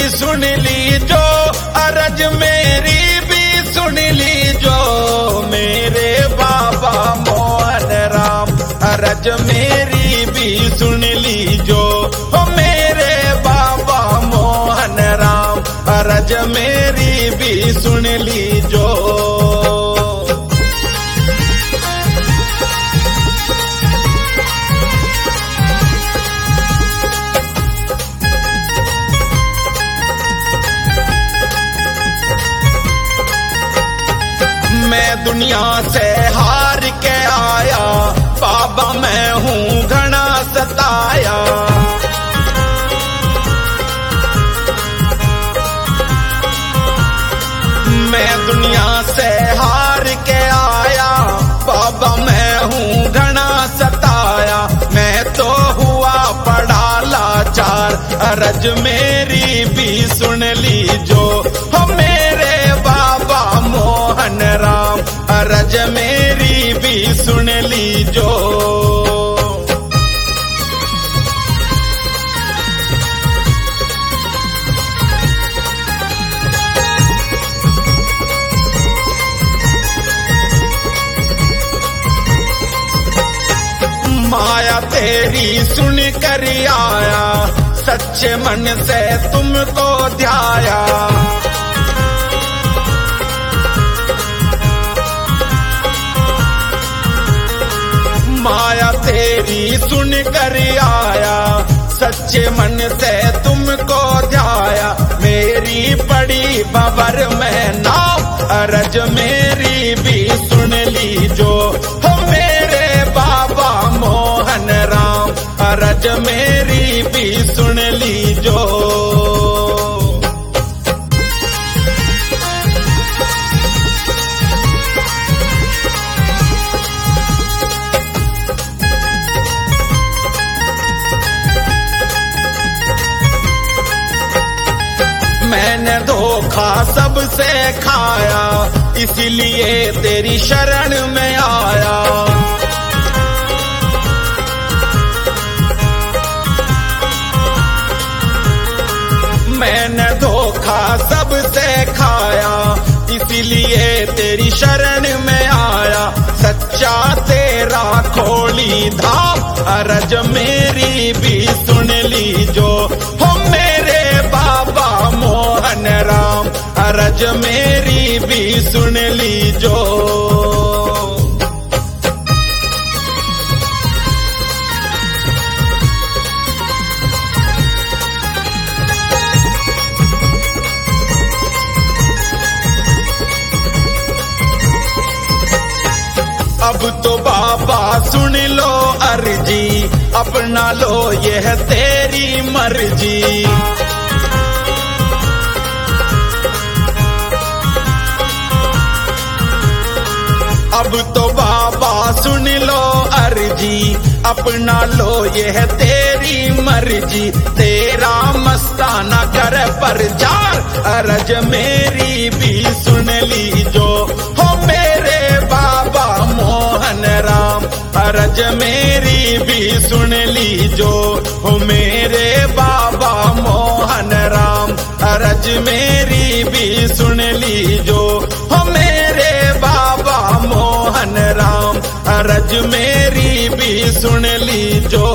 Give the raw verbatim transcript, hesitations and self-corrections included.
सुन ली जो, अरज मेरी भी सुन ली जो, मेरे बाबा मोहन राम। अरज मेरी भी सुन ली जो, ओ मेरे बाबा मोहन राम। अरज मेरी भी सुन ली जो। मैं दुनिया से हार के आया, बाबा मैं हूँ घना सताया। मैं दुनिया से हार के आया, बाबा मैं हूँ घना सताया। मैं तो हुआ पड़ा लाचार, अरज मेरी भी सुन ली जो, हो मेरे बाबा मोहन राम। अरज मेरी भी सुन ली जो। माया तेरी सुन कर आया, सच्चे मन से तुमको ध्याया। माया तेरी सुन कर आया, सच्चे मन से तुमको ध्याया। मेरी पड़ी बबर में नाव, अरज मेरी भी सुन ली जो, हो मेरे बाबा मोहन राम। अरज मेरी भी सुन ली जो। मैंने धोखा सबसे खाया, इसलिए तेरी शरण में आया। मैंने धोखा सबसे खाया, इसीलिए तेरी शरण में आया। सच्चा तेरा खोली धाम, अरज मेरी भी सुन ली जो, हो मेरे बाबा मोहन राम। अरज मेरी भी सुन ली जो। अब तो बाबा सुन लो अर्जी, अपना लो यह तेरी मर्जी। अब तो बाबा सुन लो अर्जी, अपना लो यह तेरी मर्जी। तेरा मस्ताना कर प्रचार, अरज मेरी भी सुन ली जो, हो मेरे बाबा मोहन राम। अरज मेरी भी सुन ली जो, हो मेरे बाबा मोहन राम। अरज मेरी भी सुन ली जो, हो मेरे बाबा मोहन राम। अरज मेरी भी सुन ली जो।